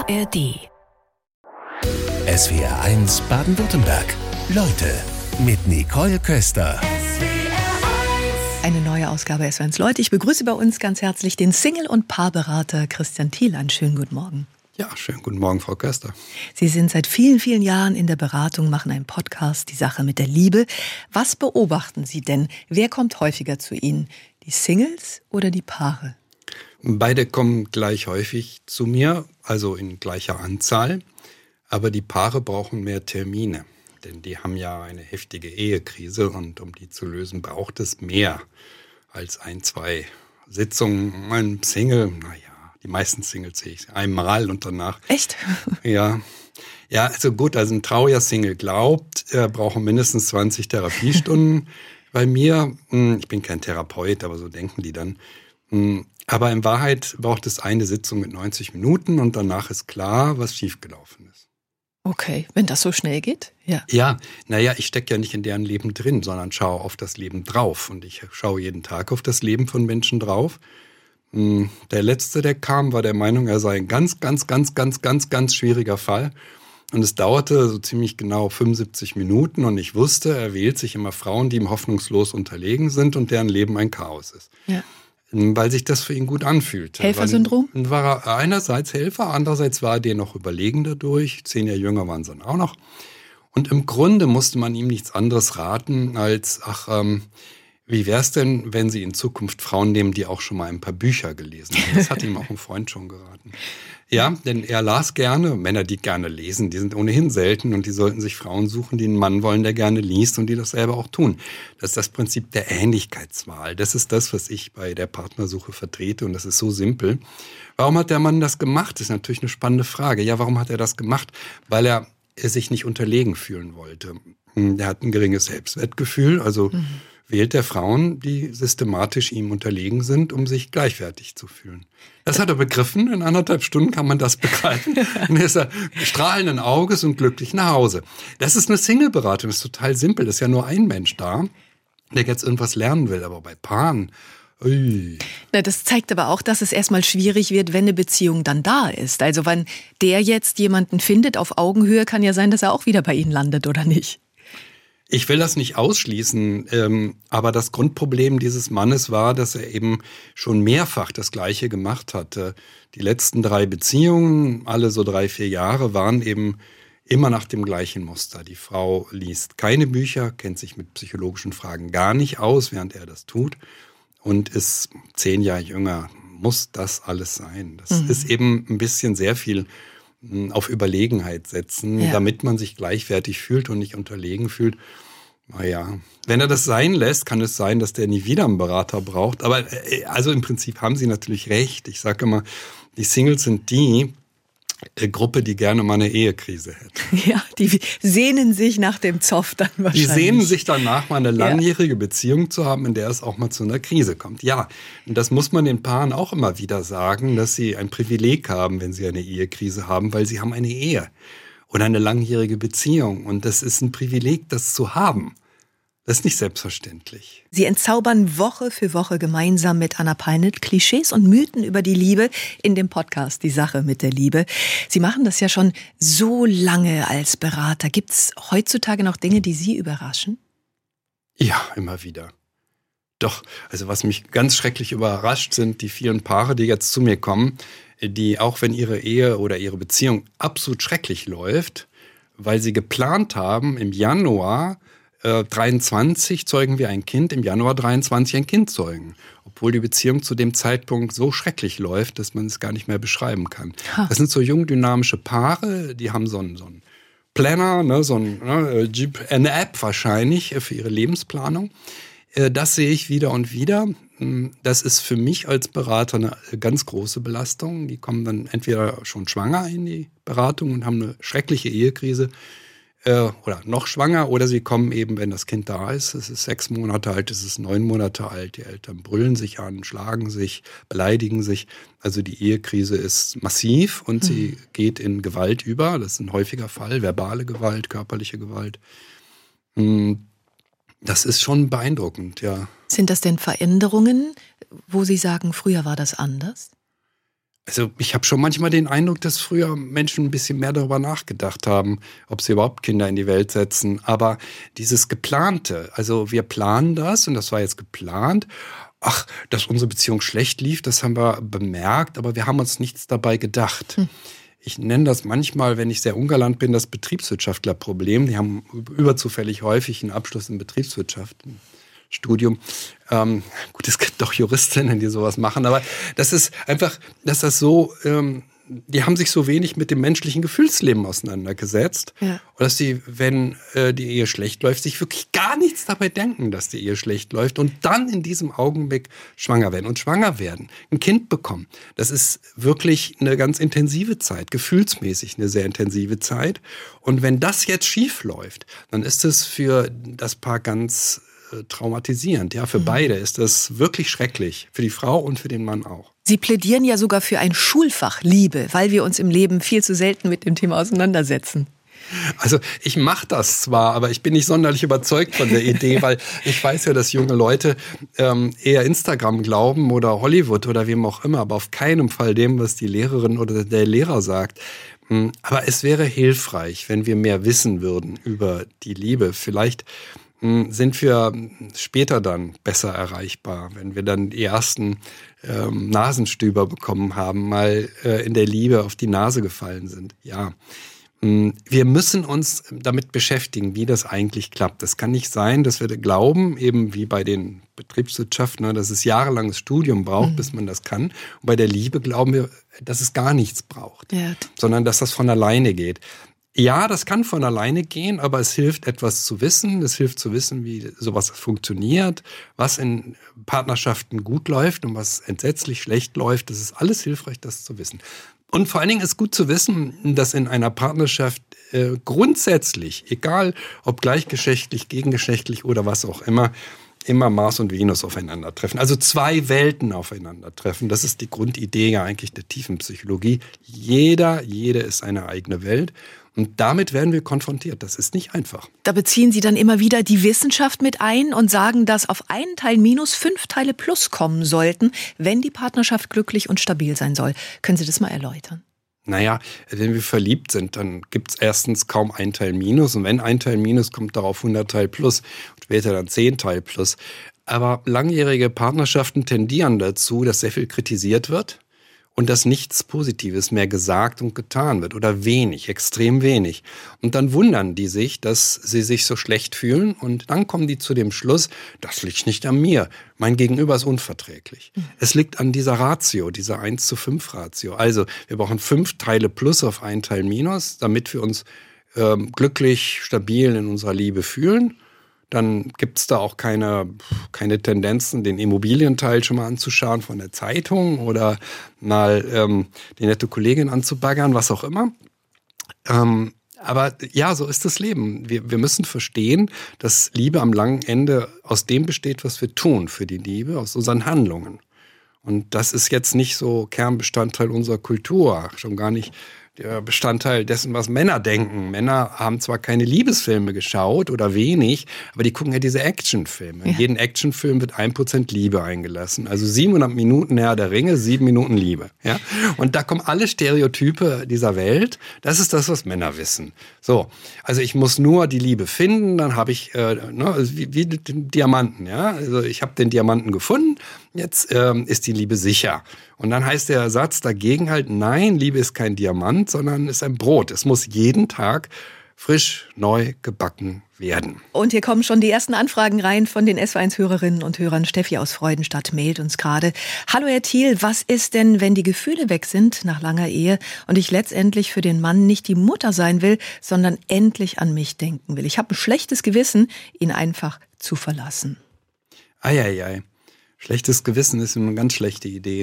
ARD. SWR1 Baden-Württemberg. Leute mit Nicole Köster. Eine neue Ausgabe SWR1 Leute. Ich begrüße bei uns ganz herzlich den Single- und Paarberater Christian Thiel. Einen schönen guten Morgen. Ja, schönen guten Morgen, Frau Köster. Sie sind seit vielen, vielen Jahren in der Beratung, machen einen Podcast, die Sache mit der Liebe. Was beobachten Sie denn? Wer kommt häufiger zu Ihnen? Die Singles oder die Paare? Beide kommen gleich häufig zu mir, also in gleicher Anzahl. Aber die Paare brauchen mehr Termine, denn die haben ja eine heftige Ehekrise und um die zu lösen, braucht es mehr als 1-2 Sitzungen. Ein Single, die meisten Singles sehe ich einmal und danach. Echt? Ja, also gut, also ein trauriger Single glaubt, er braucht mindestens 20 Therapiestunden. Bei mir, ich bin kein Therapeut, aber so denken die dann. Aber in Wahrheit braucht es eine Sitzung mit 90 Minuten und danach ist klar, was schiefgelaufen ist. Okay, wenn das so schnell geht, ja. Ja, ich stecke ja nicht in deren Leben drin, sondern schaue auf das Leben drauf. Und ich schaue jeden Tag auf das Leben von Menschen drauf. Der Letzte, der kam, war der Meinung, er sei ein ganz schwieriger Fall. Und es dauerte so ziemlich genau 75 Minuten und ich wusste, er wählt sich immer Frauen, die ihm hoffnungslos unterlegen sind und deren Leben ein Chaos ist. Ja. Weil sich das für ihn gut anfühlte. Helfersyndrom? War er einerseits Helfer, andererseits war er dir noch überlegen dadurch. 10 Jahre jünger waren sie dann auch noch. Und im Grunde musste man ihm nichts anderes raten als, wie wär's denn, wenn Sie in Zukunft Frauen nehmen, die auch schon mal ein paar Bücher gelesen haben? Das hat ihm auch ein Freund schon geraten. Ja, denn er las gerne. Männer, die gerne lesen, die sind ohnehin selten und die sollten sich Frauen suchen, die einen Mann wollen, der gerne liest und die das selber auch tun. Das ist das Prinzip der Ähnlichkeitswahl. Das ist das, was ich bei der Partnersuche vertrete und das ist so simpel. Warum hat der Mann das gemacht? Das ist natürlich eine spannende Frage. Ja, warum hat er das gemacht? Weil er sich nicht unterlegen fühlen wollte. Er hat ein geringes Selbstwertgefühl, also wählt er Frauen, die systematisch ihm unterlegen sind, um sich gleichwertig zu fühlen. Das hat er begriffen. In 1,5 Stunden kann man das begreifen. Und dann ist er strahlenden Auges und glücklich nach Hause. Das ist eine Single-Beratung. Das ist total simpel. Das ist ja nur ein Mensch da, der jetzt irgendwas lernen will. Aber bei Paaren, Das zeigt aber auch, dass es erstmal schwierig wird, wenn eine Beziehung dann da ist. Also wenn der jetzt jemanden findet auf Augenhöhe, kann ja sein, dass er auch wieder bei Ihnen landet, oder nicht? Ich will das nicht ausschließen, aber das Grundproblem dieses Mannes war, dass er eben schon mehrfach das Gleiche gemacht hatte. Die letzten 3 Beziehungen, alle so 3-4 Jahre, waren eben immer nach dem gleichen Muster. Die Frau liest keine Bücher, kennt sich mit psychologischen Fragen gar nicht aus, während er das tut und ist 10 Jahre jünger. Muss das alles sein? Das ist eben ein bisschen sehr viel auf Überlegenheit setzen, damit man sich gleichwertig fühlt und nicht unterlegen fühlt. Wenn er das sein lässt, kann es sein, dass der nie wieder einen Berater braucht. Aber also im Prinzip haben Sie natürlich recht. Ich sage immer, die Singles sind die Gruppe, die gerne mal eine Ehekrise hätte. Ja, die sehnen sich nach dem Zoff dann wahrscheinlich. Die sehnen sich danach, mal eine langjährige Beziehung zu haben, in der es auch mal zu einer Krise kommt. Ja, und das muss man den Paaren auch immer wieder sagen, dass sie ein Privileg haben, wenn sie eine Ehekrise haben, weil sie haben eine Ehe oder eine langjährige Beziehung. Und das ist ein Privileg, das zu haben. Das ist nicht selbstverständlich. Sie entzaubern Woche für Woche gemeinsam mit Anna Peinelt Klischees und Mythen über die Liebe in dem Podcast Die Sache mit der Liebe. Sie machen das ja schon so lange als Berater. Gibt es heutzutage noch Dinge, die Sie überraschen? Ja, immer wieder. Doch, also was mich ganz schrecklich überrascht, sind die vielen Paare, die jetzt zu mir kommen, die auch wenn ihre Ehe oder ihre Beziehung absolut schrecklich läuft, weil sie geplant haben, im Januar 23 zeugen wir ein Kind, im Januar 23 ein Kind zeugen. Obwohl die Beziehung zu dem Zeitpunkt so schrecklich läuft, dass man es gar nicht mehr beschreiben kann. Das sind so jung dynamische Paare, die haben so einen Planner, eine App wahrscheinlich für ihre Lebensplanung. Das sehe ich wieder und wieder. Das ist für mich als Berater eine ganz große Belastung. Die kommen dann entweder schon schwanger in die Beratung und haben eine schreckliche Ehekrise, oder noch schwanger, oder sie kommen eben, wenn das Kind da ist, es ist 6 Monate alt, es ist 9 Monate alt, die Eltern brüllen sich an, schlagen sich, beleidigen sich. Also die Ehekrise ist massiv und sie geht in Gewalt über. Das ist ein häufiger Fall, verbale Gewalt, körperliche Gewalt. Das ist schon beeindruckend, ja. Sind das denn Veränderungen, wo Sie sagen, früher war das anders? Also ich habe schon manchmal den Eindruck, dass früher Menschen ein bisschen mehr darüber nachgedacht haben, ob sie überhaupt Kinder in die Welt setzen. Aber dieses Geplante, also wir planen das und das war jetzt geplant. Ach, dass unsere Beziehung schlecht lief, das haben wir bemerkt, aber wir haben uns nichts dabei gedacht. Ich nenne das manchmal, wenn ich sehr ungalant bin, das Betriebswirtschaftlerproblem. Die haben überzufällig häufig einen Abschluss in Betriebswirtschaft. Studium. Gut, es gibt doch Juristinnen, die sowas machen, aber das ist einfach, dass das so, die haben sich so wenig mit dem menschlichen Gefühlsleben auseinandergesetzt. Ja. Und dass die, wenn die Ehe schlecht läuft, sich wirklich gar nichts dabei denken, dass die Ehe schlecht läuft und dann in diesem Augenblick schwanger werden. Und schwanger werden, ein Kind bekommen, das ist wirklich eine ganz intensive Zeit, gefühlsmäßig eine sehr intensive Zeit. Und wenn das jetzt schief läuft, dann ist es für das Paar ganz traumatisierend. Ja, für beide ist das wirklich schrecklich. Für die Frau und für den Mann auch. Sie plädieren ja sogar für ein Schulfach Liebe, weil wir uns im Leben viel zu selten mit dem Thema auseinandersetzen. Also ich mache das zwar, aber ich bin nicht sonderlich überzeugt von der Idee, weil ich weiß ja, dass junge Leute eher Instagram glauben oder Hollywood oder wem auch immer, aber auf keinen Fall dem, was die Lehrerin oder der Lehrer sagt. Aber es wäre hilfreich, wenn wir mehr wissen würden über die Liebe. Vielleicht sind wir später dann besser erreichbar, wenn wir dann die ersten Nasenstüber bekommen haben, mal in der Liebe auf die Nase gefallen sind. Ja, wir müssen uns damit beschäftigen, wie das eigentlich klappt. Es kann nicht sein, dass wir glauben, eben wie bei den Betriebswirtschaften, dass es jahrelanges Studium braucht, bis man das kann. Und bei der Liebe glauben wir, dass es gar nichts braucht, sondern dass das von alleine geht. Ja, das kann von alleine gehen, aber es hilft, etwas zu wissen. Es hilft zu wissen, wie sowas funktioniert, was in Partnerschaften gut läuft und was entsetzlich schlecht läuft. Das ist alles hilfreich, das zu wissen. Und vor allen Dingen ist gut zu wissen, dass in einer Partnerschaft grundsätzlich, egal ob gleichgeschlechtlich, gegengeschlechtlich oder was auch immer Mars und Venus aufeinandertreffen. Also zwei Welten aufeinandertreffen. Das ist die Grundidee ja eigentlich der tiefen Psychologie. Jede ist eine eigene Welt. Und damit werden wir konfrontiert. Das ist nicht einfach. Da beziehen Sie dann immer wieder die Wissenschaft mit ein und sagen, dass auf einen Teil minus 5 Teile plus kommen sollten, wenn die Partnerschaft glücklich und stabil sein soll. Können Sie das mal erläutern? Naja, wenn wir verliebt sind, dann gibt es erstens kaum ein Teil minus. Und wenn ein Teil minus, kommt darauf 100 Teil plus. Und später dann 10 Teil plus. Aber langjährige Partnerschaften tendieren dazu, dass sehr viel kritisiert wird. Und dass nichts Positives mehr gesagt und getan wird oder wenig, extrem wenig. Und dann wundern die sich, dass sie sich so schlecht fühlen und dann kommen die zu dem Schluss, das liegt nicht an mir, mein Gegenüber ist unverträglich. Es liegt an dieser Ratio, dieser 1:5 Ratio. Also wir brauchen 5 Teile plus auf 1 Teil minus, damit wir uns glücklich, stabil in unserer Liebe fühlen. Dann gibt's da auch keine Tendenzen, den Immobilienteil schon mal anzuschauen von der Zeitung oder mal die nette Kollegin anzubaggern, was auch immer. Aber ja, so ist das Leben. Wir müssen verstehen, dass Liebe am langen Ende aus dem besteht, was wir tun für die Liebe, aus unseren Handlungen. Und das ist jetzt nicht so Kernbestandteil unserer Kultur, schon gar nicht der Bestandteil dessen, was Männer denken. Männer haben zwar keine Liebesfilme geschaut oder wenig, aber die gucken ja diese Actionfilme. In jeden Actionfilm wird 1% Liebe eingelassen. Also 700 Minuten Herr der Ringe, 7 Minuten Liebe. Ja? Und da kommen alle Stereotype dieser Welt. Das ist das, was Männer wissen. So, also ich muss nur die Liebe finden, dann habe ich, wie den Diamanten. Ja? Also ich habe den Diamanten gefunden, jetzt ist die Liebe sicher. Und dann heißt der Satz dagegen halt, nein, Liebe ist kein Diamant, sondern ist ein Brot. Es muss jeden Tag frisch, neu gebacken werden. Und hier kommen schon die ersten Anfragen rein von den SW1-Hörerinnen und Hörern. Steffi aus Freudenstadt mailt uns gerade. Hallo Herr Thiel, was ist denn, wenn die Gefühle weg sind nach langer Ehe und ich letztendlich für den Mann nicht die Mutter sein will, sondern endlich an mich denken will? Ich habe ein schlechtes Gewissen, ihn einfach zu verlassen. Eieiei. Schlechtes Gewissen ist eine ganz schlechte Idee.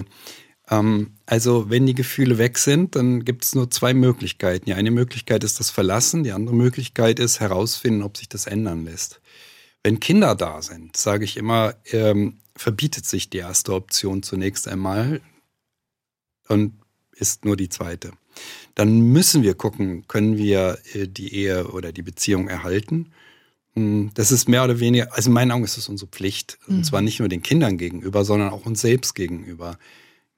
Also wenn die Gefühle weg sind, dann gibt es nur 2 Möglichkeiten. Die eine Möglichkeit ist das Verlassen, die andere Möglichkeit ist herausfinden, ob sich das ändern lässt. Wenn Kinder da sind, sage ich immer, verbietet sich die erste Option zunächst einmal und ist nur die zweite. Dann müssen wir gucken, können wir die Ehe oder die Beziehung erhalten. Das ist mehr oder weniger, also in meinen Augen ist es unsere Pflicht. Und zwar nicht nur den Kindern gegenüber, sondern auch uns selbst gegenüber.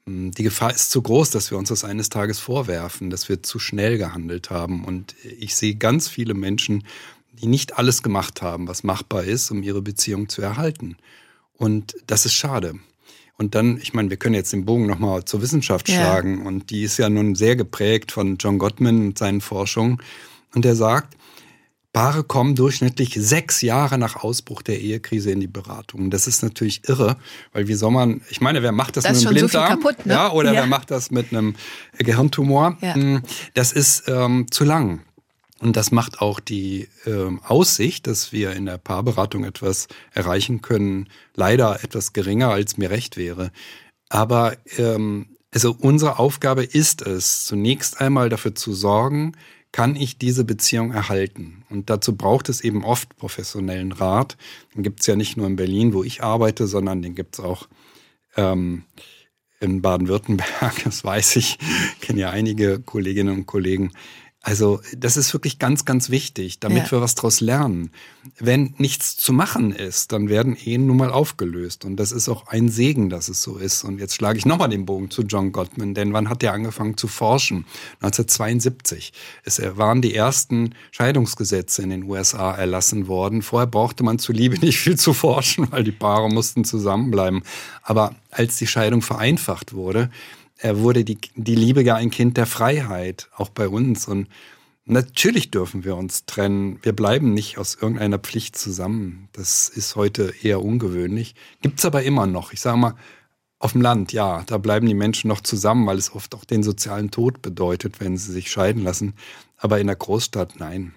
Die Gefahr ist zu groß, dass wir uns das eines Tages vorwerfen, dass wir zu schnell gehandelt haben. Und ich sehe ganz viele Menschen, die nicht alles gemacht haben, was machbar ist, um ihre Beziehung zu erhalten. Und das ist schade. Und dann, ich meine, wir können jetzt den Bogen nochmal zur Wissenschaft schlagen. Und die ist ja nun sehr geprägt von John Gottman und seinen Forschungen. Und er sagt, Paare kommen durchschnittlich 6 Jahre nach Ausbruch der Ehekrise in die Beratung. Das ist natürlich irre, weil wie soll man, ich meine, wer macht das mit einem Blinddarm? So kaputt, ne? Ja, oder wer macht das mit einem Gehirntumor? Ja. Das ist zu lang. Und das macht auch die Aussicht, dass wir in der Paarberatung etwas erreichen können, leider etwas geringer, als mir recht wäre. Aber also unsere Aufgabe ist es, zunächst einmal dafür zu sorgen, kann ich diese Beziehung erhalten? Und dazu braucht es eben oft professionellen Rat. Den gibt es ja nicht nur in Berlin, wo ich arbeite, sondern den gibt es auch in Baden-Württemberg. Das weiß ich, kenne ja einige Kolleginnen und Kollegen. Also das ist wirklich ganz, ganz wichtig, damit wir was daraus lernen. Wenn nichts zu machen ist, dann werden Ehen nun mal aufgelöst. Und das ist auch ein Segen, dass es so ist. Und jetzt schlage ich nochmal den Bogen zu John Gottman. Denn wann hat er angefangen zu forschen? 1972. Es waren die ersten Scheidungsgesetze in den USA erlassen worden. Vorher brauchte man zuliebe nicht viel zu forschen, weil die Paare mussten zusammenbleiben. Aber als die Scheidung vereinfacht wurde die Liebe ja ein Kind der Freiheit, auch bei uns. Und natürlich dürfen wir uns trennen. Wir bleiben nicht aus irgendeiner Pflicht zusammen. Das ist heute eher ungewöhnlich. Gibt's aber immer noch. Ich sage mal, auf dem Land, ja, da bleiben die Menschen noch zusammen, weil es oft auch den sozialen Tod bedeutet, wenn sie sich scheiden lassen. Aber in der Großstadt, nein.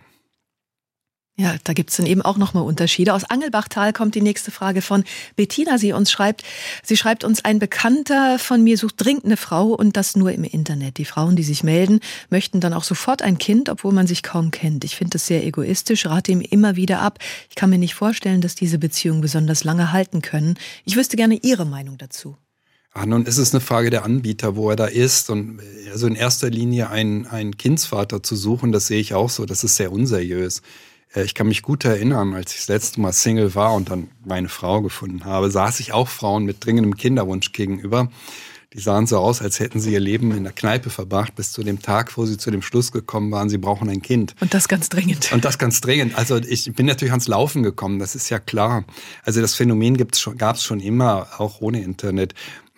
Ja, da gibt's dann eben auch nochmal Unterschiede. Aus Angelbachtal kommt die nächste Frage von Bettina. Sie schreibt uns, ein Bekannter von mir sucht dringend eine Frau und das nur im Internet. Die Frauen, die sich melden, möchten dann auch sofort ein Kind, obwohl man sich kaum kennt. Ich finde das sehr egoistisch, rate ihm immer wieder ab. Ich kann mir nicht vorstellen, dass diese Beziehungen besonders lange halten können. Ich wüsste gerne Ihre Meinung dazu. Nun ist es eine Frage der Anbieter, wo er da ist. Und also in erster Linie einen Kindsvater zu suchen, das sehe ich auch so. Das ist sehr unseriös. Ich kann mich gut erinnern, als ich das letzte Mal Single war und dann meine Frau gefunden habe, saß ich auch Frauen mit dringendem Kinderwunsch gegenüber. Die sahen so aus, als hätten sie ihr Leben in der Kneipe verbracht, bis zu dem Tag, wo sie zu dem Schluss gekommen waren, sie brauchen ein Kind. Und das ganz dringend. Also ich bin natürlich ans Laufen gekommen, das ist ja klar. Also das Phänomen gab es schon immer, auch ohne Internet.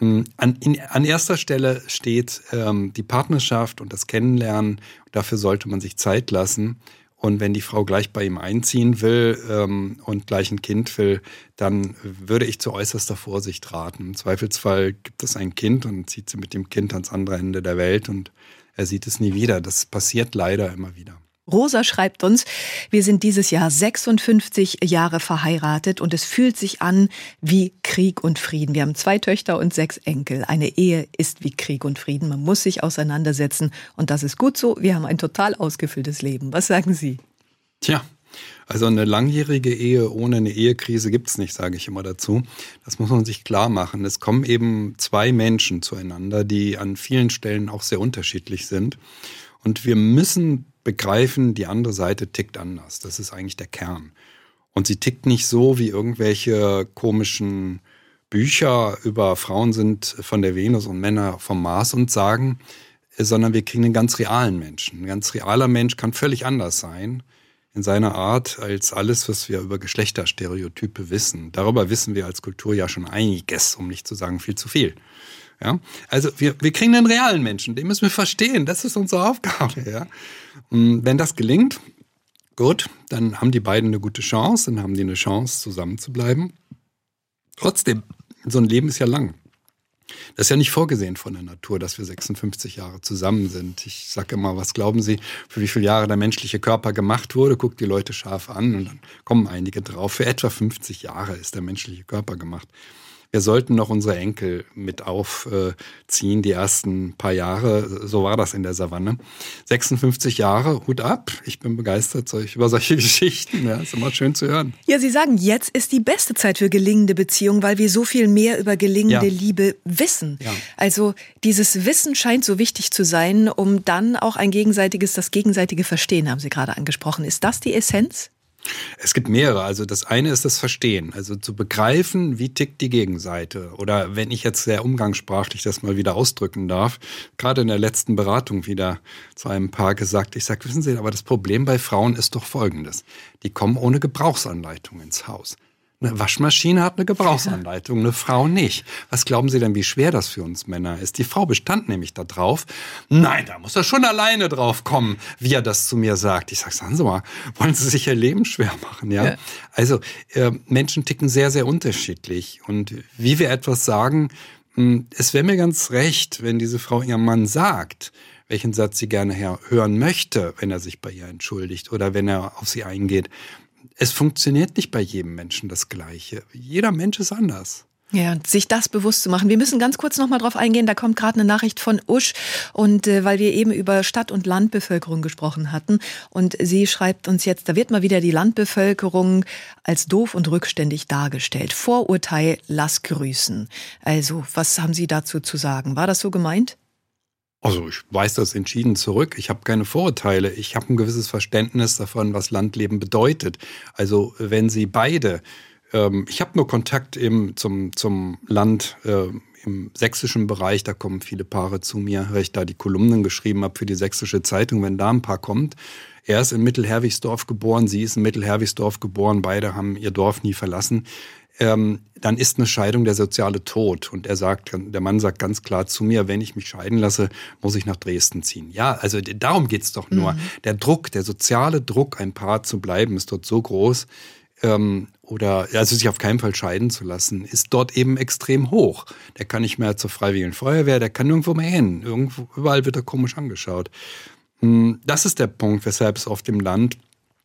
An erster Stelle steht die Partnerschaft und das Kennenlernen. Dafür sollte man sich Zeit lassen. Und wenn die Frau gleich bei ihm einziehen will und gleich ein Kind will, dann würde ich zu äußerster Vorsicht raten. Im Zweifelsfall gibt es ein Kind und zieht sie mit dem Kind ans andere Ende der Welt und er sieht es nie wieder. Das passiert leider immer wieder. Rosa schreibt uns, wir sind dieses Jahr 56 Jahre verheiratet und es fühlt sich an wie Krieg und Frieden. Wir haben 2 Töchter und 6 Enkel. Eine Ehe ist wie Krieg und Frieden. Man muss sich auseinandersetzen und das ist gut so. Wir haben ein total ausgefülltes Leben. Was sagen Sie? Tja, also eine langjährige Ehe ohne eine Ehekrise gibt's nicht, sage ich immer dazu. Das muss man sich klar machen. Es kommen eben 2 Menschen zueinander, die an vielen Stellen auch sehr unterschiedlich sind. Und wir müssen begreifen, die andere Seite tickt anders. Das ist eigentlich der Kern. Und sie tickt nicht so, wie irgendwelche komischen Bücher über Frauen sind von der Venus und Männer vom Mars und sagen, sondern wir kriegen einen ganz realen Menschen. Ein ganz realer Mensch kann völlig anders sein in seiner Art als alles, was wir über Geschlechterstereotype wissen. Darüber wissen wir als Kultur ja schon einiges, um nicht zu sagen viel zu viel. Ja? Also wir kriegen einen realen Menschen, den müssen wir verstehen. Das ist unsere Aufgabe. Ja? Und wenn das gelingt, gut, dann haben die beiden eine gute Chance, dann haben die eine Chance, zusammen zu bleiben. Trotzdem, so ein Leben ist ja lang. Das ist ja nicht vorgesehen von der Natur, dass wir 56 Jahre zusammen sind. Ich sage immer, was glauben Sie, für wie viele Jahre der menschliche Körper gemacht wurde? Guckt die Leute scharf an und dann kommen einige drauf. Für etwa 50 Jahre ist der menschliche Körper gemacht. Wir sollten noch unsere Enkel mit aufziehen, die ersten paar Jahre. So war das in der Savanne. 56 Jahre, Hut ab. Ich bin begeistert über solche Geschichten. Ja, ist immer schön zu hören. Ja, Sie sagen, jetzt ist die beste Zeit für gelingende Beziehungen, weil wir so viel mehr über gelingende Liebe wissen. Ja. Also dieses Wissen scheint so wichtig zu sein, um dann auch das gegenseitige Verstehen, haben Sie gerade angesprochen. Ist das die Essenz? Es gibt mehrere. Also das eine ist das Verstehen, also zu begreifen, wie tickt die Gegenseite. Oder wenn ich jetzt sehr umgangssprachlich das mal wieder ausdrücken darf, gerade in der letzten Beratung wieder zu einem Paar gesagt, ich sage, wissen Sie, aber das Problem bei Frauen ist doch folgendes. Die kommen ohne Gebrauchsanleitung ins Haus. Eine Waschmaschine hat eine Gebrauchsanleitung, eine Frau nicht. Was glauben Sie denn, wie schwer das für uns Männer ist? Die Frau bestand nämlich da drauf. Nein, da muss er schon alleine drauf kommen, wie er das zu mir sagt. Ich sage, sagen Sie mal, wollen Sie sich Ihr Leben schwer machen? Ja? Also Menschen ticken sehr, sehr unterschiedlich. Und wie wir etwas sagen, es wäre mir ganz recht, wenn diese Frau ihrem Mann sagt, welchen Satz sie gerne hören möchte, wenn er sich bei ihr entschuldigt oder wenn er auf sie eingeht. Es funktioniert nicht bei jedem Menschen das Gleiche. Jeder Mensch ist anders. Ja, und sich das bewusst zu machen. Wir müssen ganz kurz noch mal drauf eingehen. Da kommt gerade eine Nachricht von Usch. Und weil wir eben über Stadt- und Landbevölkerung gesprochen hatten. Und sie schreibt uns jetzt, da wird mal wieder die Landbevölkerung als doof und rückständig dargestellt. Vorurteil, lass grüßen. Also, was haben Sie dazu zu sagen? War das so gemeint? Also ich weise das entschieden zurück. Ich habe keine Vorurteile. Ich habe ein gewisses Verständnis davon, was Landleben bedeutet. Also wenn Sie beide, ich habe nur Kontakt eben zum Land im sächsischen Bereich, da kommen viele Paare zu mir, weil ich da die Kolumnen geschrieben habe für die Sächsische Zeitung, wenn da ein Paar kommt. Er ist in Mittelherwigsdorf geboren, sie ist in Mittelherwigsdorf geboren, beide haben ihr Dorf nie verlassen. Dann ist eine Scheidung der soziale Tod. Und der Mann sagt ganz klar zu mir, wenn ich mich scheiden lasse, muss ich nach Dresden ziehen. Ja, also darum geht's doch nur. Der Druck, der soziale Druck, ein Paar zu bleiben, ist dort so groß, also sich auf keinen Fall scheiden zu lassen, ist dort eben extrem hoch. Der kann nicht mehr zur Freiwilligen Feuerwehr, der kann nirgendwo mehr hin. Überall wird er komisch angeschaut. Das ist der Punkt, weshalb es auf dem Land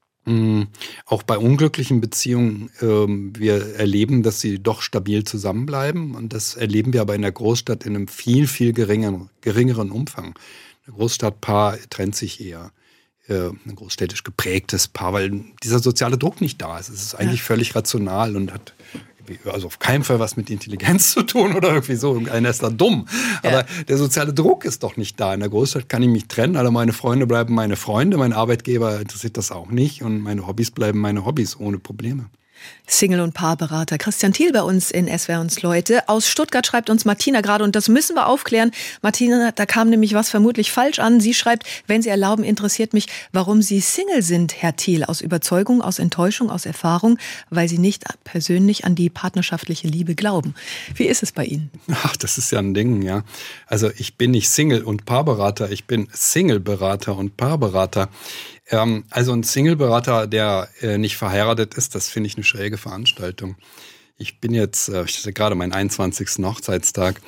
auch bei unglücklichen Beziehungen wir erleben, dass sie doch stabil zusammenbleiben. Und das erleben wir aber in der Großstadt in einem viel, viel geringeren Umfang. Ein Großstadtpaar trennt sich eher. Ein großstädtisch geprägtes Paar, weil dieser soziale Druck nicht da ist. Es ist eigentlich völlig rational und hat also auf keinen Fall was mit Intelligenz zu tun oder irgendwie so. Irgendeiner ist da dumm. Aber der soziale Druck ist doch nicht da. In der Großstadt kann ich mich trennen. Alle meine Freunde bleiben meine Freunde. Mein Arbeitgeber interessiert das auch nicht. Und meine Hobbys bleiben meine Hobbys ohne Probleme. Single- und Paarberater Christian Thiel bei uns in SWR uns Leute. Aus Stuttgart schreibt uns Martina gerade, und das müssen wir aufklären. Martina, da kam nämlich was vermutlich falsch an. Sie schreibt, wenn Sie erlauben, interessiert mich, warum Sie Single sind, Herr Thiel. Aus Überzeugung, aus Enttäuschung, aus Erfahrung, weil Sie nicht persönlich an die partnerschaftliche Liebe glauben. Wie ist es bei Ihnen? Ach, das ist ja ein Ding, ja. Also ich bin nicht Single- und Paarberater, ich bin Single-Berater und Paarberater. Also ein Single-Berater, der nicht verheiratet ist, das finde ich eine schräge Veranstaltung. Ich bin jetzt, ich hatte gerade meinen 21. Hochzeitstag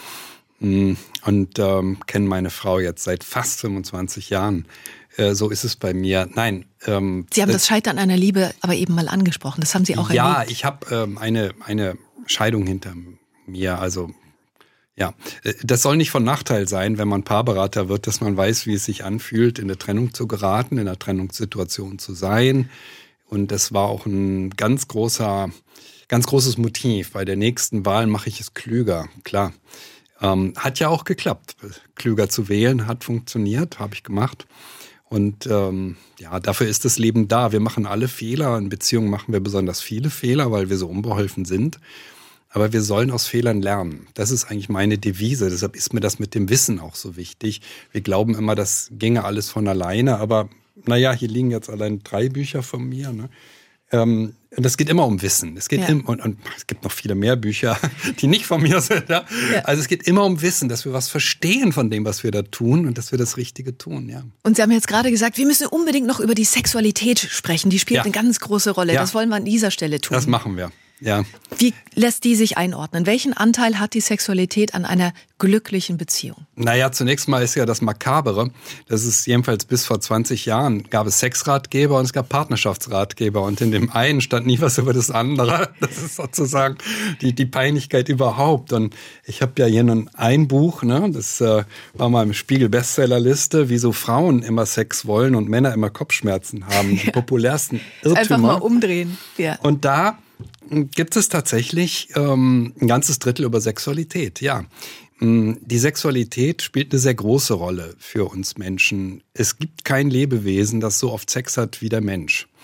und kenne meine Frau jetzt seit fast 25 Jahren. So ist es bei mir. Nein. Sie haben das Scheitern einer Liebe aber eben mal angesprochen. Das haben Sie auch erlebt. Ja, ich habe eine Scheidung hinter mir, also ja, das soll nicht von Nachteil sein, wenn man Paarberater wird, dass man weiß, wie es sich anfühlt, in eine Trennung zu geraten, in einer Trennungssituation zu sein. Und das war auch ein ganz großes Motiv. Bei der nächsten Wahl mache ich es klüger, klar. Hat ja auch geklappt. Klüger zu wählen hat funktioniert, habe ich gemacht. Und dafür ist das Leben da. Wir machen alle Fehler. In Beziehungen machen wir besonders viele Fehler, weil wir so unbeholfen sind. Aber wir sollen aus Fehlern lernen. Das ist eigentlich meine Devise. Deshalb ist mir das mit dem Wissen auch so wichtig. Wir glauben immer, das ginge alles von alleine. Aber naja, hier liegen jetzt allein 3 Bücher von mir. Ne? Und es geht immer um Wissen. Es geht und es gibt noch viele mehr Bücher, die nicht von mir sind. Ja? Ja. Also es geht immer um Wissen, dass wir was verstehen von dem, was wir da tun und dass wir das Richtige tun. Ja. Und Sie haben jetzt gerade gesagt, wir müssen unbedingt noch über die Sexualität sprechen. Die spielt eine ganz große Rolle. Ja. Das wollen wir an dieser Stelle tun. Das machen wir. Ja. Wie lässt die sich einordnen? Welchen Anteil hat die Sexualität an einer glücklichen Beziehung? Naja, zunächst mal ist ja das Makabere, das ist jedenfalls bis vor 20 Jahren, gab es Sexratgeber und es gab Partnerschaftsratgeber und in dem einen stand nie was über das andere. Das ist sozusagen die Peinlichkeit überhaupt. Und ich habe ja hier nun ein Buch, ne, das war mal im Spiegel-Bestsellerliste, wieso Frauen immer Sex wollen und Männer immer Kopfschmerzen haben. Die populärsten Irrtümer. Einfach mal umdrehen. Ja. Und da gibt es tatsächlich ein ganzes Drittel über Sexualität, ja. Die Sexualität spielt eine sehr große Rolle für uns Menschen. Es gibt kein Lebewesen, das so oft Sex hat wie der Mensch.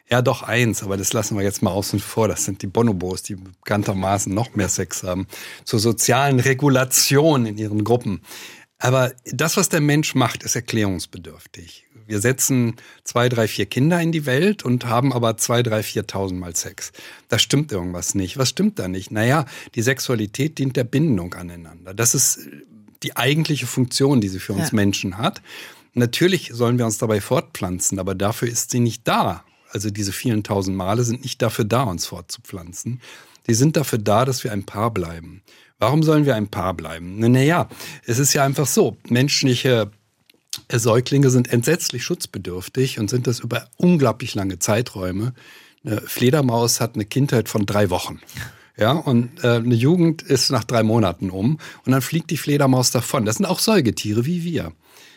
Ja, doch eins, aber das lassen wir jetzt mal außen vor. Das sind die Bonobos, die bekanntermaßen noch mehr Sex haben. Zur sozialen Regulation in ihren Gruppen. Aber das, was der Mensch macht, ist erklärungsbedürftig. Wir setzen 2, 3, 4 Kinder in die Welt und haben aber 2, 3, 4.000 Mal Sex. Da stimmt irgendwas nicht. Was stimmt da nicht? Naja, die Sexualität dient der Bindung aneinander. Das ist die eigentliche Funktion, die sie für uns Menschen hat. Natürlich sollen wir uns dabei fortpflanzen, aber dafür ist sie nicht da. Also diese vielen 1000 Male sind nicht dafür da, uns fortzupflanzen. Die sind dafür da, dass wir ein Paar bleiben. Warum sollen wir ein Paar bleiben? Naja, es ist ja einfach so, menschliche Säuglinge sind entsetzlich schutzbedürftig und sind das über unglaublich lange Zeiträume. Eine Fledermaus hat eine Kindheit von 3 Wochen. Ja, und eine Jugend ist nach 3 Monaten um und dann fliegt die Fledermaus davon. Das sind auch Säugetiere wie wir.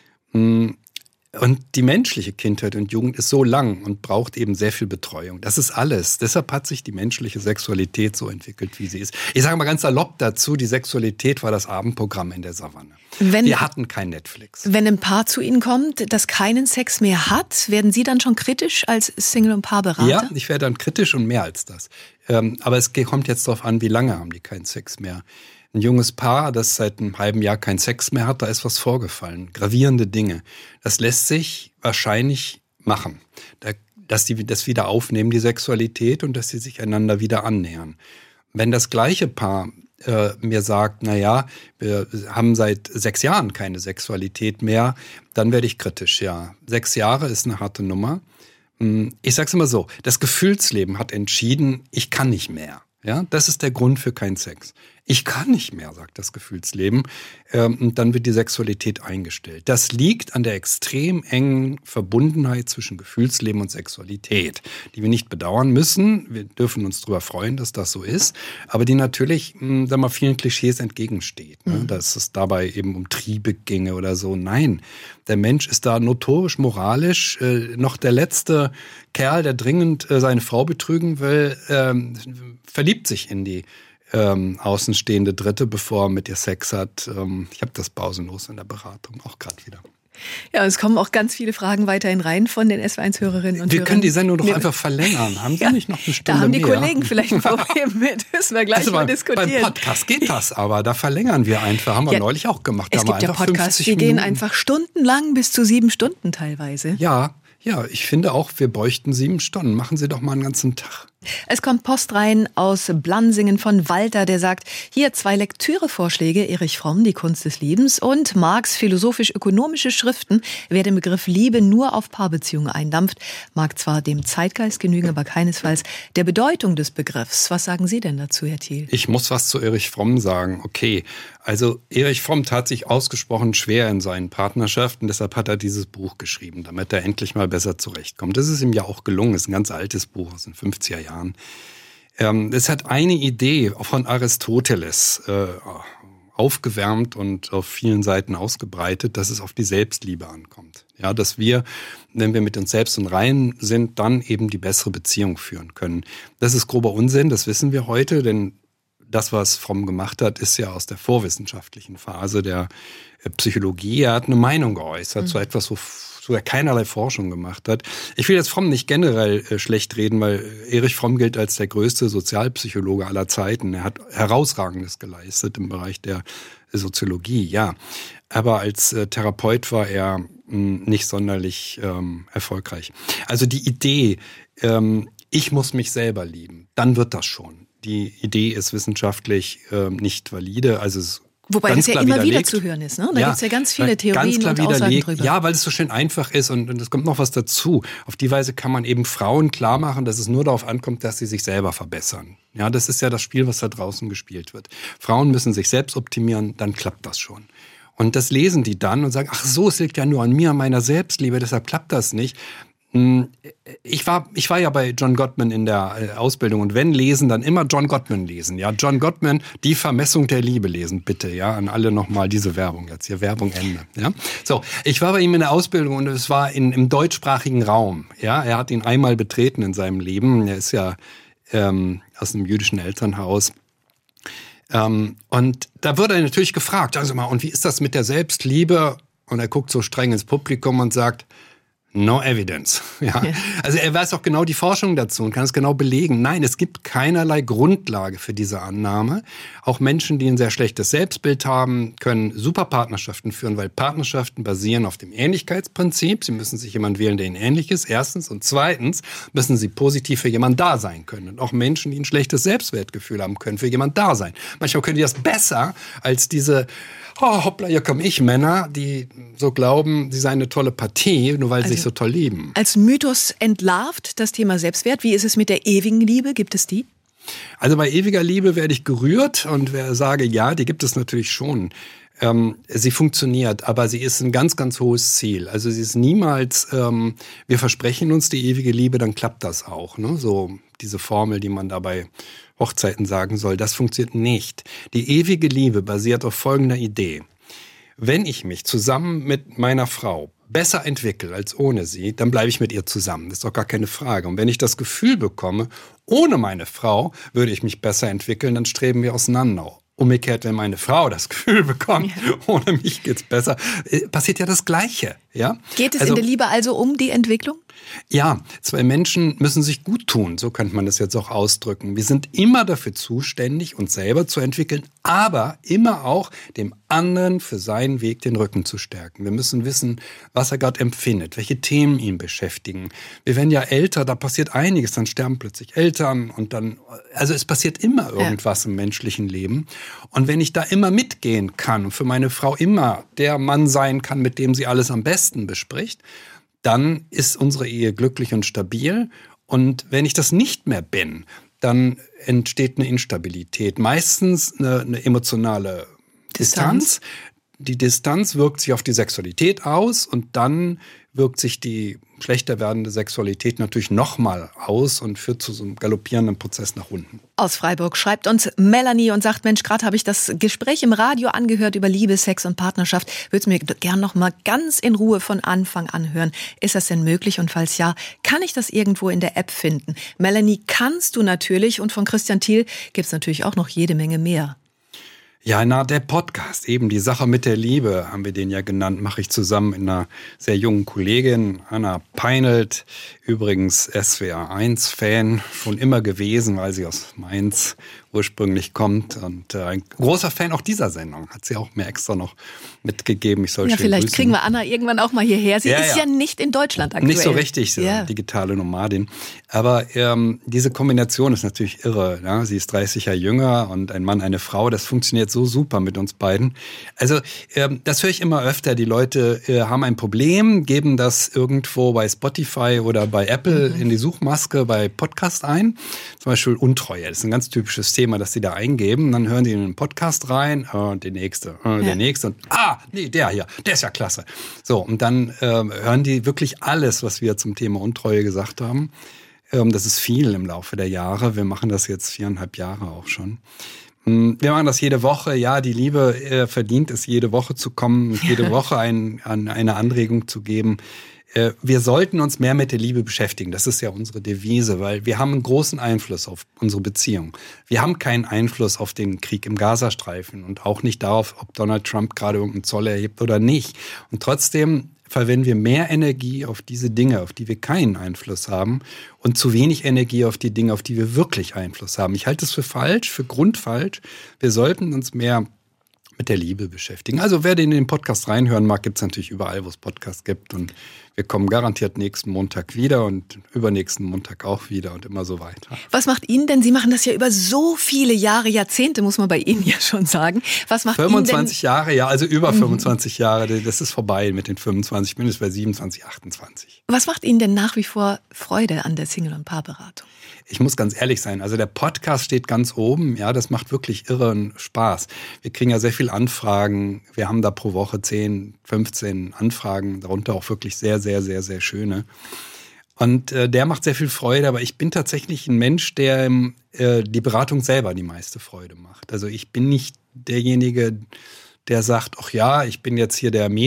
Und die menschliche Kindheit und Jugend ist so lang und braucht eben sehr viel Betreuung. Das ist alles. Deshalb hat sich die menschliche Sexualität so entwickelt, wie sie ist. Ich sage mal ganz salopp dazu, die Sexualität war das Abendprogramm in der Savanne. Wir hatten kein Netflix. Wenn ein Paar zu Ihnen kommt, das keinen Sex mehr hat, werden Sie dann schon kritisch als Single- und Paarberater? Ja, ich werde dann kritisch und mehr als das. Aber es kommt jetzt darauf an, wie lange haben die keinen Sex mehr. Ein junges Paar, das seit einem halben Jahr keinen Sex mehr hat, da ist was vorgefallen. Gravierende Dinge. Das lässt sich wahrscheinlich machen. Dass die das wieder aufnehmen, die Sexualität, und dass sie sich einander wieder annähern. Wenn das gleiche Paar mir sagt, naja, wir haben seit 6 Jahren keine Sexualität mehr, dann werde ich kritisch, ja. 6 Jahre ist eine harte Nummer. Ich sag's immer so, das Gefühlsleben hat entschieden, ich kann nicht mehr. Ja, das ist der Grund für keinen Sex. Ich kann nicht mehr, sagt das Gefühlsleben. Und dann wird die Sexualität eingestellt. Das liegt an der extrem engen Verbundenheit zwischen Gefühlsleben und Sexualität, die wir nicht bedauern müssen. Wir dürfen uns darüber freuen, dass das so ist, aber die natürlich, sagen wir mal, vielen Klischees entgegensteht. Ne? Dass es dabei eben um Triebe ginge oder so. Nein, der Mensch ist da notorisch, moralisch noch der letzte Kerl, der dringend seine Frau betrügen will, verliebt sich in die außenstehende Dritte, bevor er mit ihr Sex hat. Ich habe das pausenlos in der Beratung, auch gerade wieder. Ja, es kommen auch ganz viele Fragen weiterhin rein von den SW1-Hörerinnen und Hörern. Wir können die Sendung doch einfach verlängern. Haben Sie nicht noch eine Stunde mehr? Da haben die Kollegen vielleicht ein Problem mit. Müssen wir gleich mal diskutieren. Beim Podcast geht das, aber da verlängern wir einfach. Haben wir neulich auch gemacht. Es gibt ja Podcasts, die gehen einfach stundenlang, bis zu 7 Stunden teilweise. Ja, ich finde auch, wir bräuchten 7 Stunden. Machen Sie doch mal einen ganzen Tag. Es kommt Post rein aus Blansingen von Walter, der sagt, hier 2 Lektürevorschläge, Erich Fromm, Die Kunst des Liebens, und Marx philosophisch-ökonomische Schriften. Wer den Begriff Liebe nur auf Paarbeziehungen eindampft, mag zwar dem Zeitgeist genügen, aber keinesfalls der Bedeutung des Begriffs. Was sagen Sie denn dazu, Herr Thiel? Ich muss was zu Erich Fromm sagen. Okay, also Erich Fromm tat sich ausgesprochen schwer in seinen Partnerschaften, deshalb hat er dieses Buch geschrieben, damit er endlich mal besser zurechtkommt. Das ist ihm ja auch gelungen, es ist ein ganz altes Buch aus den 50er Jahren. Es hat eine Idee von Aristoteles aufgewärmt und auf vielen Seiten ausgebreitet, dass es auf die Selbstliebe ankommt. Ja, dass wir, wenn wir mit uns selbst im Reinen sind, dann eben die bessere Beziehung führen können. Das ist grober Unsinn, das wissen wir heute, denn das, was Fromm gemacht hat, ist ja aus der vorwissenschaftlichen Phase der Psychologie. Er hat eine Meinung geäußert zu etwas, wo er keinerlei Forschung gemacht hat. Ich will jetzt Fromm nicht generell schlecht reden, weil Erich Fromm gilt als der größte Sozialpsychologe aller Zeiten. Er hat Herausragendes geleistet im Bereich der Soziologie, ja. Aber als Therapeut war er nicht sonderlich erfolgreich. Also die Idee, ich muss mich selber lieben, dann wird das schon. Die Idee ist wissenschaftlich nicht valide, also es Wobei das ja immer wieder zu hören ist, ne? Da gibt's ja ganz viele Theorien und Aussagen drüber. Ja, weil es so schön einfach ist und es kommt noch was dazu. Auf die Weise kann man eben Frauen klar machen, dass es nur darauf ankommt, dass sie sich selber verbessern. Ja, das ist ja das Spiel, was da draußen gespielt wird. Frauen müssen sich selbst optimieren, dann klappt das schon. Und das lesen die dann und sagen, ach so, es liegt ja nur an mir, an meiner Selbstliebe, deshalb klappt das nicht. Ich war ja bei John Gottman in der Ausbildung und wenn lesen, dann immer John Gottman lesen. Ja, John Gottman, Die Vermessung der Liebe lesen, bitte. Ja, an alle nochmal diese Werbung jetzt hier, Werbung Ende. Ja, so, ich war bei ihm in der Ausbildung und es war im deutschsprachigen Raum. Ja, er hat ihn einmal betreten in seinem Leben. Er ist ja aus einem jüdischen Elternhaus. Und da wurde er natürlich gefragt, also mal, und wie ist das mit der Selbstliebe? Und er guckt so streng ins Publikum und sagt, No evidence. Ja. Also er weiß auch genau die Forschung dazu und kann es genau belegen. Nein, es gibt keinerlei Grundlage für diese Annahme. Auch Menschen, die ein sehr schlechtes Selbstbild haben, können super Partnerschaften führen, weil Partnerschaften basieren auf dem Ähnlichkeitsprinzip. Sie müssen sich jemand wählen, der ihnen ähnlich ist, erstens. Und zweitens müssen sie positiv für jemanden da sein können. Und auch Menschen, die ein schlechtes Selbstwertgefühl haben, können für jemanden da sein. Manchmal können die das besser als diese hoppla, hier komme ich, Männer, die so glauben, sie seien eine tolle Partie, nur weil sie sich so toll lieben. Als Mythos entlarvt das Thema Selbstwert. Wie ist es mit der ewigen Liebe? Gibt es die? Also bei ewiger Liebe werde ich gerührt und sage, ja, die gibt es natürlich schon. Sie funktioniert, aber sie ist ein ganz, ganz hohes Ziel. Also sie ist niemals, wir versprechen uns die ewige Liebe, dann klappt das auch. Ne? So diese Formel, die man da bei Hochzeiten sagen soll, das funktioniert nicht. Die ewige Liebe basiert auf folgender Idee. Wenn ich mich zusammen mit meiner Frau besser entwickle als ohne sie, dann bleibe ich mit ihr zusammen. Das ist doch gar keine Frage. Und wenn ich das Gefühl bekomme, ohne meine Frau würde ich mich besser entwickeln, dann streben wir auseinander. Umgekehrt, wenn meine Frau das Gefühl bekommt, ohne mich geht's besser, passiert ja das Gleiche. Ja? Geht es in der Liebe also um die Entwicklung? Ja, zwei Menschen müssen sich gut tun, so könnte man das jetzt auch ausdrücken. Wir sind immer dafür zuständig, uns selber zu entwickeln, aber immer auch dem anderen für seinen Weg den Rücken zu stärken. Wir müssen wissen, was er gerade empfindet, welche Themen ihn beschäftigen. Wir werden ja älter, da passiert einiges, dann sterben plötzlich Eltern und dann, also es passiert immer irgendwas im menschlichen Leben. Und wenn ich da immer mitgehen kann und für meine Frau immer der Mann sein kann, mit dem sie alles am besten bespricht, dann ist unsere Ehe glücklich und stabil. Und wenn ich das nicht mehr bin, dann entsteht eine Instabilität. Meistens eine emotionale Distanz. Die Distanz wirkt sich auf die Sexualität aus und dann wirkt sich die schlechter werdende Sexualität natürlich nochmal aus und führt zu so einem galoppierenden Prozess nach unten. Aus Freiburg schreibt uns Melanie und sagt, Mensch, gerade habe ich das Gespräch im Radio angehört über Liebe, Sex und Partnerschaft. Würde es mir gern noch mal ganz in Ruhe von Anfang an hören. Ist das denn möglich? Und falls ja, kann ich das irgendwo in der App finden? Melanie, kannst du natürlich. Und von Christian Thiel gibt es natürlich auch noch jede Menge mehr. Ja, der Podcast, eben die Sache mit der Liebe, haben wir den ja genannt, mache ich zusammen mit einer sehr jungen Kollegin, Anna Peinelt, übrigens SWR1-Fan, schon immer gewesen, weil sie aus Mainz ursprünglich kommt und ein großer Fan auch dieser Sendung, hat sie auch mir extra noch mitgegeben. Ich soll schön vielleicht grüßen. Kriegen wir Anna irgendwann auch mal hierher. Sie ist ja nicht in Deutschland aktuell. Nicht so richtig, digitale Nomadin. Aber diese Kombination ist natürlich irre. Ja? Sie ist 30 Jahre jünger und ein Mann, eine Frau. Das funktioniert so super mit uns beiden. Also das höre ich immer öfter. Die Leute haben ein Problem, geben das irgendwo bei Spotify oder bei Apple in die Suchmaske bei Podcast ein. Zum Beispiel Untreue. Das ist ein ganz typisches Thema, das sie da eingeben. Dann hören die in den Podcast rein, der nächste, der nächste und der hier, der ist ja klasse. So, und dann hören die wirklich alles, was wir zum Thema Untreue gesagt haben. Das ist viel im Laufe der Jahre. Wir machen das jetzt 4,5 Jahre auch schon. Wir machen das jede Woche. Ja, die Liebe verdient es, jede Woche zu kommen, jede Woche eine Anregung zu geben. Wir sollten uns mehr mit der Liebe beschäftigen. Das ist ja unsere Devise, weil wir haben einen großen Einfluss auf unsere Beziehung. Wir haben keinen Einfluss auf den Krieg im Gazastreifen und auch nicht darauf, ob Donald Trump gerade irgendeinen Zoll erhebt oder nicht. Und trotzdem verwenden wir mehr Energie auf diese Dinge, auf die wir keinen Einfluss haben und zu wenig Energie auf die Dinge, auf die wir wirklich Einfluss haben. Ich halte es für falsch, für grundfalsch. Wir sollten uns mehr mit der Liebe beschäftigen. Also wer in den Podcast reinhören mag, gibt es natürlich überall, wo es Podcasts gibt. Und wir kommen garantiert nächsten Montag wieder und übernächsten Montag auch wieder und immer so weiter. Was macht Ihnen denn, Sie machen das ja über so viele Jahre, Jahrzehnte, muss man bei Ihnen ja schon sagen. Was macht 25 Jahre, ja, also über 25 Jahre, das ist vorbei mit den 25, ich bin jetzt bei 27, 28. Was macht Ihnen denn nach wie vor Freude an der Single- und Paarberatung? Ich muss ganz ehrlich sein, also der Podcast steht ganz oben, ja, das macht wirklich irren Spaß. Wir kriegen ja sehr viel Anfragen, wir haben da pro Woche 10, 15 Anfragen, darunter auch wirklich sehr, sehr, sehr, sehr schöne. Und der macht sehr viel Freude, aber ich bin tatsächlich ein Mensch, der die Beratung selber die meiste Freude macht. Also ich bin nicht derjenige, der sagt, ach ja, ich bin jetzt hier der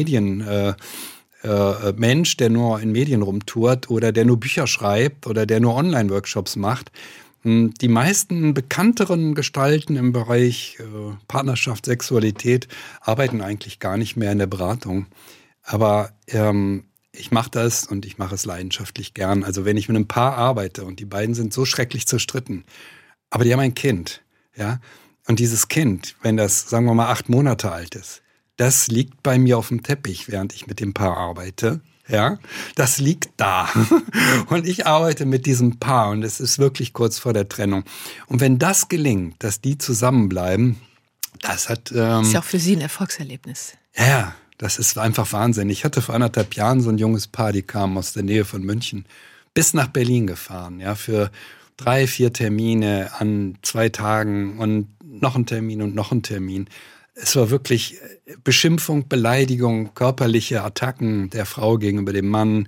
Mensch, der nur in Medien rumtourt oder der nur Bücher schreibt oder der nur Online-Workshops macht. Die meisten bekannteren Gestalten im Bereich Partnerschaft, Sexualität arbeiten eigentlich gar nicht mehr in der Beratung. Aber ich mache das und ich mache es leidenschaftlich gern. Also wenn ich mit einem Paar arbeite und die beiden sind so schrecklich zerstritten, aber die haben ein Kind, ja. Und dieses Kind, wenn das, sagen wir mal, 8 Monate alt ist, das liegt bei mir auf dem Teppich, während ich mit dem Paar arbeite. Ja, das liegt da. Und ich arbeite mit diesem Paar und es ist wirklich kurz vor der Trennung. Und wenn das gelingt, dass die zusammenbleiben, das hat... ist ja auch für Sie ein Erfolgserlebnis. Ja, das ist einfach Wahnsinn. Ich hatte vor 1,5 Jahren so ein junges Paar, die kamen aus der Nähe von München, bis nach Berlin gefahren, ja, für 3, 4 Termine an 2 Tagen und noch ein Termin und noch ein Termin. Es war wirklich Beschimpfung, Beleidigung, körperliche Attacken der Frau gegenüber dem Mann.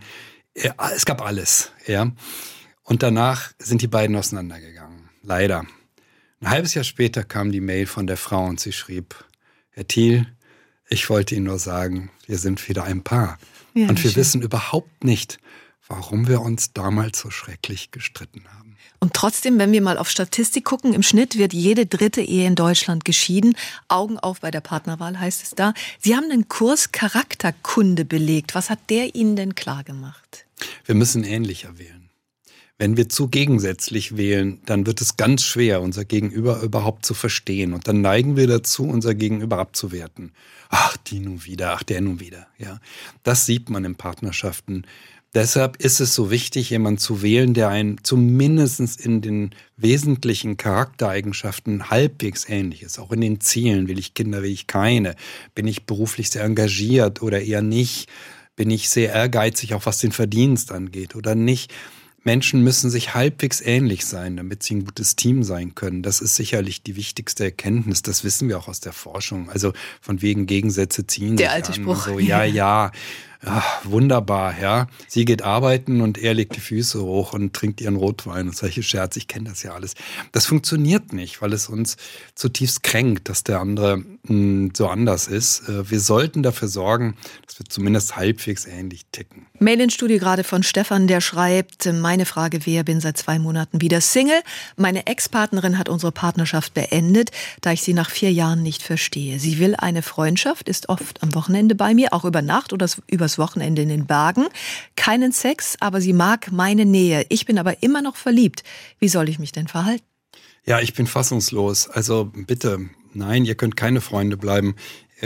Es gab alles, ja. Und danach sind die beiden auseinandergegangen. Leider. Ein halbes Jahr später kam die Mail von der Frau und sie schrieb: Herr Thiel, ich wollte Ihnen nur sagen, wir sind wieder ein Paar. Ja, und wir wissen überhaupt nicht, warum wir uns damals so schrecklich gestritten haben. Und trotzdem, wenn wir mal auf Statistik gucken, im Schnitt wird jede 3. Ehe in Deutschland geschieden. Augen auf bei der Partnerwahl heißt es da. Sie haben einen Kurs Charakterkunde belegt. Was hat der Ihnen denn klar gemacht? Wir müssen ähnlicher wählen. Wenn wir zu gegensätzlich wählen, dann wird es ganz schwer, unser Gegenüber überhaupt zu verstehen. Und dann neigen wir dazu, unser Gegenüber abzuwerten. Ach, die nun wieder, ach, der nun wieder. Ja, das sieht man in Partnerschaften. Deshalb ist es so wichtig, jemanden zu wählen, der einen zumindest in den wesentlichen Charaktereigenschaften halbwegs ähnlich ist. Auch in den Zielen. Will ich Kinder, will ich keine? Bin ich beruflich sehr engagiert oder eher nicht? Bin ich sehr ehrgeizig, auch was den Verdienst angeht oder nicht? Menschen müssen sich halbwegs ähnlich sein, damit sie ein gutes Team sein können. Das ist sicherlich die wichtigste Erkenntnis. Das wissen wir auch aus der Forschung. Also von wegen Gegensätze ziehen sich an. Der alte Spruch. So, ja. Ach, wunderbar, ja. Sie geht arbeiten und er legt die Füße hoch und trinkt ihren Rotwein und solche Scherze. Ich kenne das ja alles. Das funktioniert nicht, weil es uns zutiefst kränkt, dass der andere so anders ist. Wir sollten dafür sorgen, dass wir zumindest halbwegs ähnlich ticken. Mail ins Studio gerade von Stefan, der schreibt: Meine Frage wäre, bin seit 2 Monaten wieder Single. Meine Ex-Partnerin hat unsere Partnerschaft beendet, da ich sie nach 4 Jahren nicht verstehe. Sie will eine Freundschaft, ist oft am Wochenende bei mir, auch über Nacht oder übers Wochenende in den Bergen. Keinen Sex, aber sie mag meine Nähe. Ich bin aber immer noch verliebt. Wie soll ich mich denn verhalten? Ja, ich bin fassungslos. Also bitte, nein, ihr könnt keine Freunde bleiben.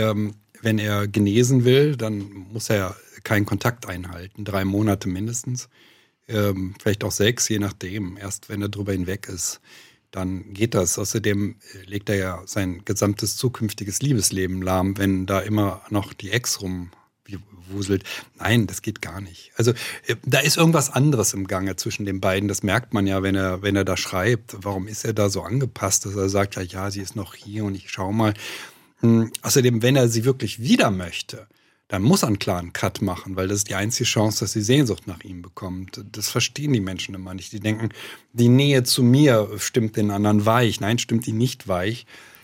Wenn er genesen will, dann muss er keinen Kontakt einhalten. 3 Monate mindestens. Vielleicht auch 6, je nachdem. Erst wenn er drüber hinweg ist, dann geht das. Außerdem legt er ja sein gesamtes zukünftiges Liebesleben lahm, wenn da immer noch die Ex rumwuselt. Nein, das geht gar nicht. Also da ist irgendwas anderes im Gange zwischen den beiden. Das merkt man ja, wenn er da schreibt. Warum ist er da so angepasst, dass er sagt, ja, sie ist noch hier und ich schau mal. Außerdem, wenn er sie wirklich wieder möchte, dann muss er einen klaren Cut machen, weil das ist die einzige Chance, dass sie Sehnsucht nach ihm bekommt. Das verstehen die Menschen immer nicht. Die denken, die Nähe zu mir stimmt den anderen weich. Nein, stimmt die nicht weich.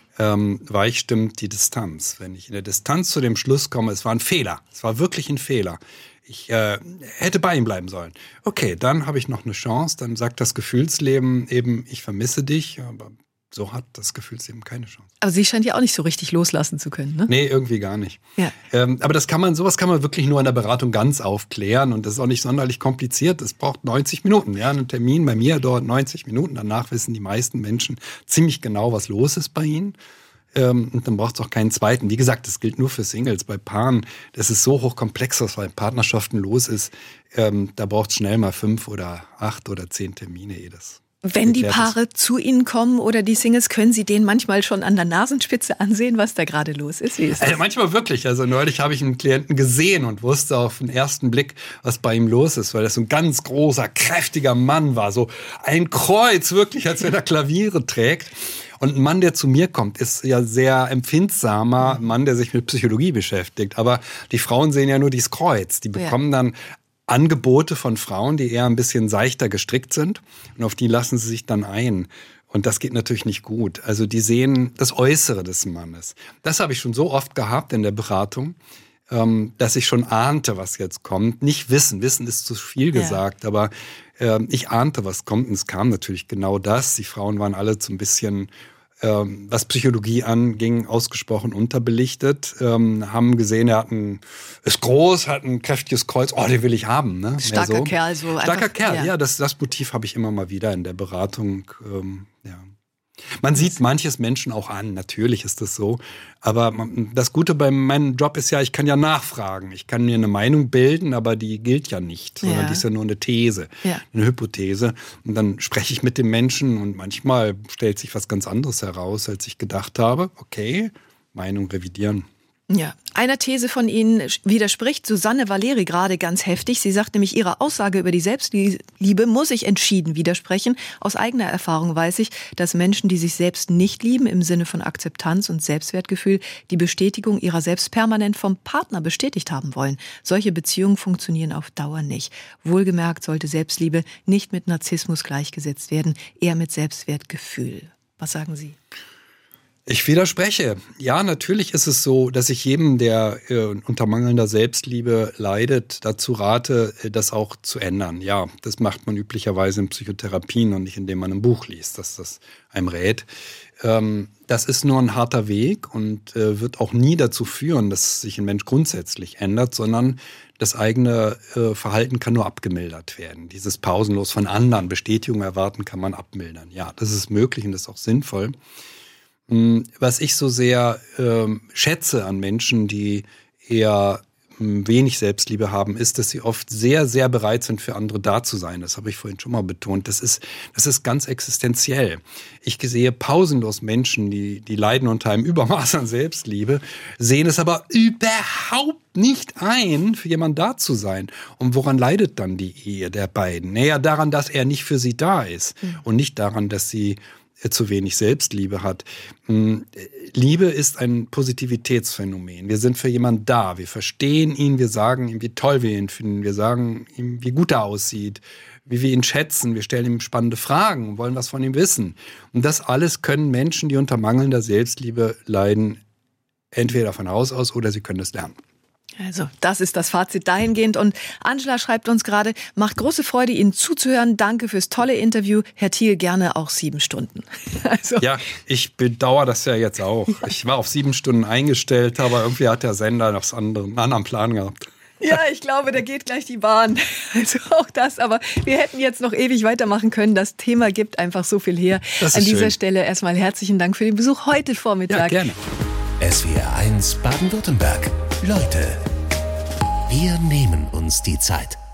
Weich stimmt die Distanz. Wenn ich in der Distanz zu dem Schluss komme, es war ein Fehler. Es war wirklich ein Fehler. Ich hätte bei ihm bleiben sollen. Okay, dann habe ich noch eine Chance. Dann sagt das Gefühlsleben eben, ich vermisse dich, aber so hat das Gefühlsleben keine Chance. Aber sie scheint ja auch nicht so richtig loslassen zu können, ne? Nee, irgendwie gar nicht. Ja. Aber sowas kann man wirklich nur in der Beratung ganz aufklären und das ist auch nicht sonderlich kompliziert. Es braucht 90 Minuten. Ja, ein Termin bei mir dauert 90 Minuten. Danach wissen die meisten Menschen ziemlich genau, was los ist bei ihnen. Und dann braucht es auch keinen zweiten. Wie gesagt, das gilt nur für Singles. Bei Paaren, das ist so hochkomplex, was bei Partnerschaften los ist. Da braucht es schnell mal 5 oder 8 oder 10 Termine, das. Wenn die Paare zu Ihnen kommen oder die Singles, können Sie denen manchmal schon an der Nasenspitze ansehen, was da gerade los ist? Wie ist das? Also manchmal wirklich. Also neulich habe ich einen Klienten gesehen und wusste auf den ersten Blick, was bei ihm los ist, weil das so ein ganz großer, kräftiger Mann war. So ein Kreuz, wirklich, als wenn er Klaviere trägt. Und ein Mann, der zu mir kommt, ist ja sehr empfindsamer Mann, der sich mit Psychologie beschäftigt. Aber die Frauen sehen ja nur dieses Kreuz. Die bekommen dann Angebote von Frauen, die eher ein bisschen seichter gestrickt sind und auf die lassen sie sich dann ein. Und das geht natürlich nicht gut. Also die sehen das Äußere des Mannes. Das habe ich schon so oft gehabt in der Beratung, dass ich schon ahnte, was jetzt kommt. Nicht wissen ist zu viel gesagt, aber ich ahnte, was kommt und es kam natürlich genau das. Die Frauen waren alle so ein bisschen was Psychologie anging, ausgesprochen unterbelichtet. Haben gesehen, ist groß, hat ein kräftiges Kreuz. Oh, den will ich haben. Ne? Starker Kerl. So Starker einfach, Kerl, ja. Das Motiv habe ich immer mal wieder in der Beratung. Ja. Man sieht manches Menschen auch an, natürlich ist das so. Aber das Gute bei meinem Job ist ja, ich kann ja nachfragen. Ich kann mir eine Meinung bilden, aber die gilt ja nicht. Sondern die ist ja nur eine These, eine Hypothese. Und dann spreche ich mit dem Menschen und manchmal stellt sich was ganz anderes heraus, als ich gedacht habe. Okay, Meinung revidieren. Ja, einer These von Ihnen widerspricht Susanne Valeri gerade ganz heftig. Sie sagt nämlich, ihrer Aussage über die Selbstliebe muss ich entschieden widersprechen. Aus eigener Erfahrung weiß ich, dass Menschen, die sich selbst nicht lieben, im Sinne von Akzeptanz und Selbstwertgefühl, die Bestätigung ihrer selbst permanent vom Partner bestätigt haben wollen. Solche Beziehungen funktionieren auf Dauer nicht. Wohlgemerkt sollte Selbstliebe nicht mit Narzissmus gleichgesetzt werden, eher mit Selbstwertgefühl. Was sagen Sie? Ich widerspreche. Ja, natürlich ist es so, dass ich jedem, der unter mangelnder Selbstliebe leidet, dazu rate, das auch zu ändern. Ja, das macht man üblicherweise in Psychotherapien und nicht, indem man ein Buch liest, dass das einem rät. Das ist nur ein harter Weg und wird auch nie dazu führen, dass sich ein Mensch grundsätzlich ändert, sondern das eigene Verhalten kann nur abgemildert werden. Dieses pausenlos von anderen Bestätigung erwarten kann man abmildern. Ja, das ist möglich und das ist auch sinnvoll. Was ich so sehr schätze an Menschen, die eher wenig Selbstliebe haben, ist, dass sie oft sehr, sehr bereit sind, für andere da zu sein. Das habe ich vorhin schon mal betont. Das ist ganz existenziell. Ich sehe pausenlos Menschen, die leiden unter einem Übermaß an Selbstliebe, sehen es aber überhaupt nicht ein, für jemanden da zu sein. Und woran leidet dann die Ehe der beiden? Naja, daran, dass er nicht für sie da ist und nicht daran, dass sie zu wenig Selbstliebe hat. Liebe ist ein Positivitätsphänomen. Wir sind für jemanden da. Wir verstehen ihn, wir sagen ihm, wie toll wir ihn finden. Wir sagen ihm, wie gut er aussieht, wie wir ihn schätzen. Wir stellen ihm spannende Fragen und wollen was von ihm wissen. Und das alles können Menschen, die unter mangelnder Selbstliebe leiden, entweder von Haus aus oder sie können es lernen. Also, das ist das Fazit dahingehend. Und Angela schreibt uns gerade, macht große Freude, Ihnen zuzuhören. Danke fürs tolle Interview. Herr Thiel, gerne auch 7 Stunden. Also. Ja, ich bedauere das ja jetzt auch. Ja. Ich war auf 7 Stunden eingestellt, aber irgendwie hat der Sender noch einen anderen Plan gehabt. Ja, ich glaube, da geht gleich die Bahn. Also auch das. Aber wir hätten jetzt noch ewig weitermachen können. Das Thema gibt einfach so viel her. An dieser Stelle erstmal herzlichen Dank für den Besuch heute Vormittag. Ja, gerne. SWR 1 Baden-Württemberg. Leute, wir nehmen uns die Zeit.